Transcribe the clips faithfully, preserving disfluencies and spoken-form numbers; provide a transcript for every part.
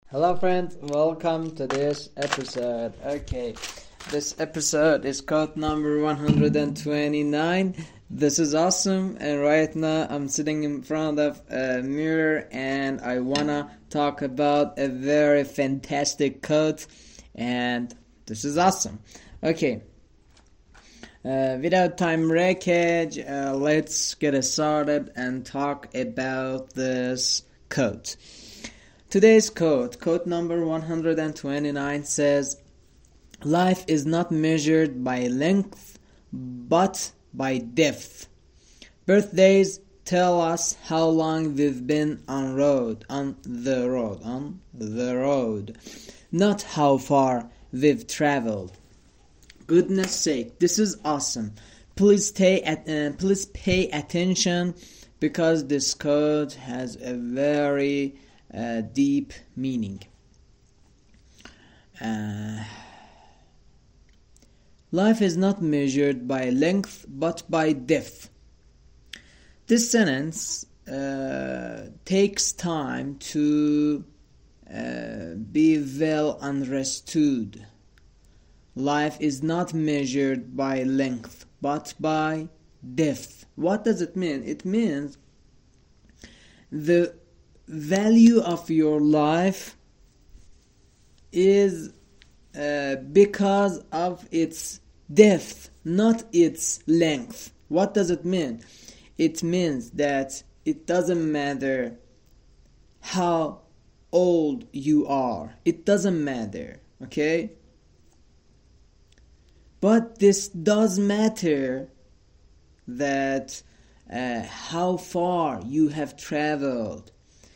Hello friends, welcome to this episode. Okay, this episode is code number one hundred twenty-nine. This is awesome, and right now I'm sitting in front of a mirror and I wanna talk about a very fantastic code, and this is awesome. Okay, uh, without time wreckage, uh, let's get started and talk about this code. Today's code, code number one hundred twenty-nine, says, life is not measured by length, but by depth. Birthdays tell us how long we've been on road, on the road, on the road, not how far we've traveled. Goodness sake, this is awesome. Please stay at, uh, please pay attention because this code has a very Uh, deep meaning. Uh, life is not measured by length but by depth. This sentence uh, takes time to uh, be well understood. Life is not measured by length but by depth. What does it mean? It means the value of your life is uh, because of its depth, not its length. What does it mean? It means that it doesn't matter how old you are. It doesn't matter, okay? But this does matter that uh, how far you have traveled.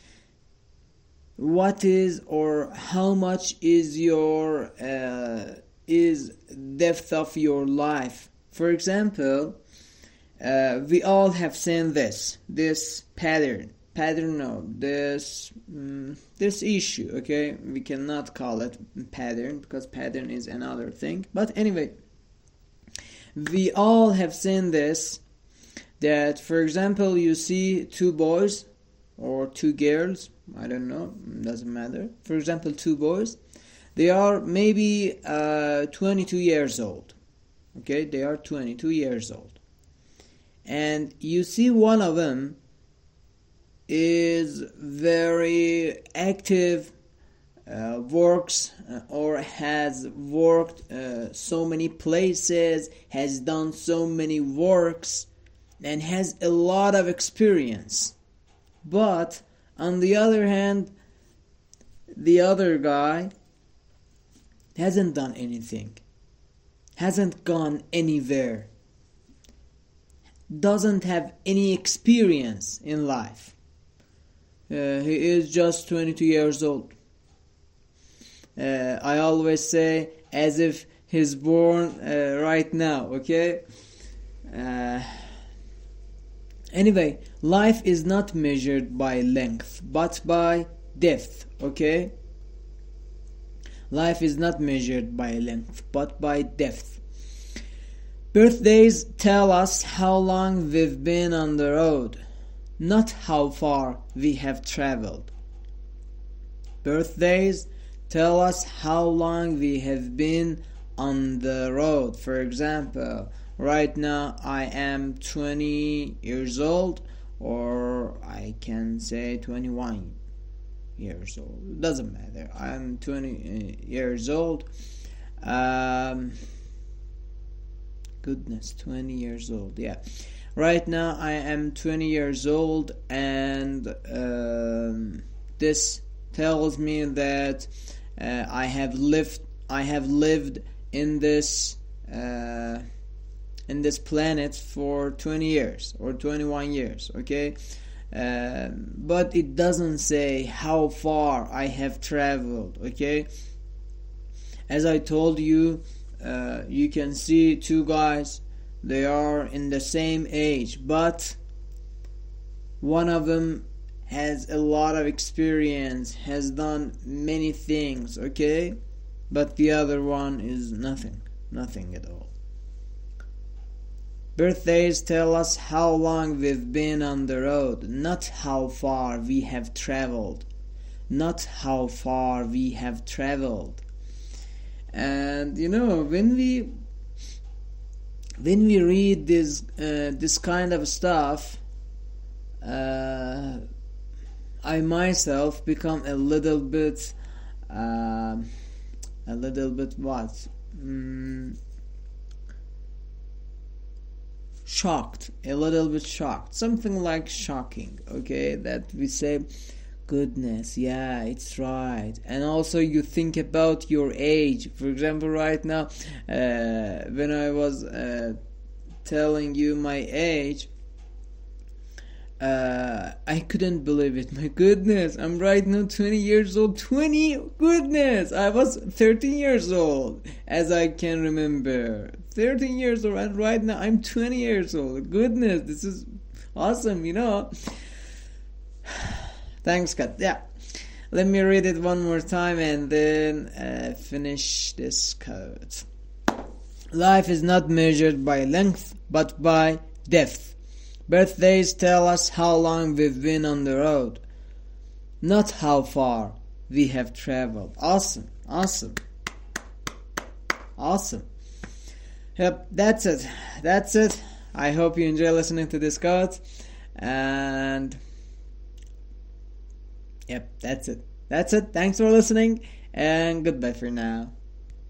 What is or how much is your uh, is depth of your life? For example, uh, we all have seen this this pattern pattern of this um, this issue. Okay, we cannot call it pattern because pattern is another thing. But anyway, we all have seen this. That, for example, you see two boys or two girls. I don't know, doesn't matter. For example, two boys, they are maybe uh, twenty-two years old. Okay, they are twenty-two years old. And you see one of them is very active, uh, works uh, or has worked uh, so many places, has done so many works, and has a lot of experience. But on the other hand, the other guy hasn't done anything, hasn't gone anywhere, doesn't have any experience in life. Uh, he is just twenty-two years old. Uh, I always say as if he's born uh, right now, okay? Uh, Anyway, life is not measured by length, but by depth, okay? Life is not measured by length, but by depth. Birthdays tell us how long we've been on the road, not how far we have traveled. Birthdays tell us how long we have been on the road. For example, right now I am twenty years old, or I can say twenty-one years old. It doesn't matter. I'm twenty years old. Um, goodness, twenty years old. Yeah. Right now I am twenty years old, and um, this tells me that uh, I have lived. I have lived in this. Uh, in this planet for twenty years or twenty-one years, okay? Um, but it doesn't say how far I have traveled, okay? As I told you, uh, you can see two guys, they are in the same age, but one of them has a lot of experience, has done many things, okay? But the other one is nothing, nothing at all. Birthdays tell us how long we've been on the road, not how far we have traveled. not how far we have traveled. And you know, when we when we read this uh, this kind of stuff, uh, I myself become a little bit uh, a little bit what mm, shocked, a little bit shocked, something like shocking, okay, that we say, goodness, yeah, it's right. And also you think about your age. For example, right now, uh, when I was uh, telling you my age, uh, I couldn't believe it. My goodness, I'm right now twenty years old. twenty, goodness, I was thirteen years old, as I can remember. thirteen years old, and right now I'm twenty years old. Goodness, this is awesome, you know. Thanks, God. Yeah. Let me read it one more time and then uh, finish this quote. Life is not measured by length, but by depth. Birthdays tell us how long we've been on the road, not how far we have traveled. Awesome. Awesome. Awesome. Yep, that's it. That's it. I hope you enjoy listening to this quote. And yep, that's it. That's it. Thanks for listening, and goodbye for now.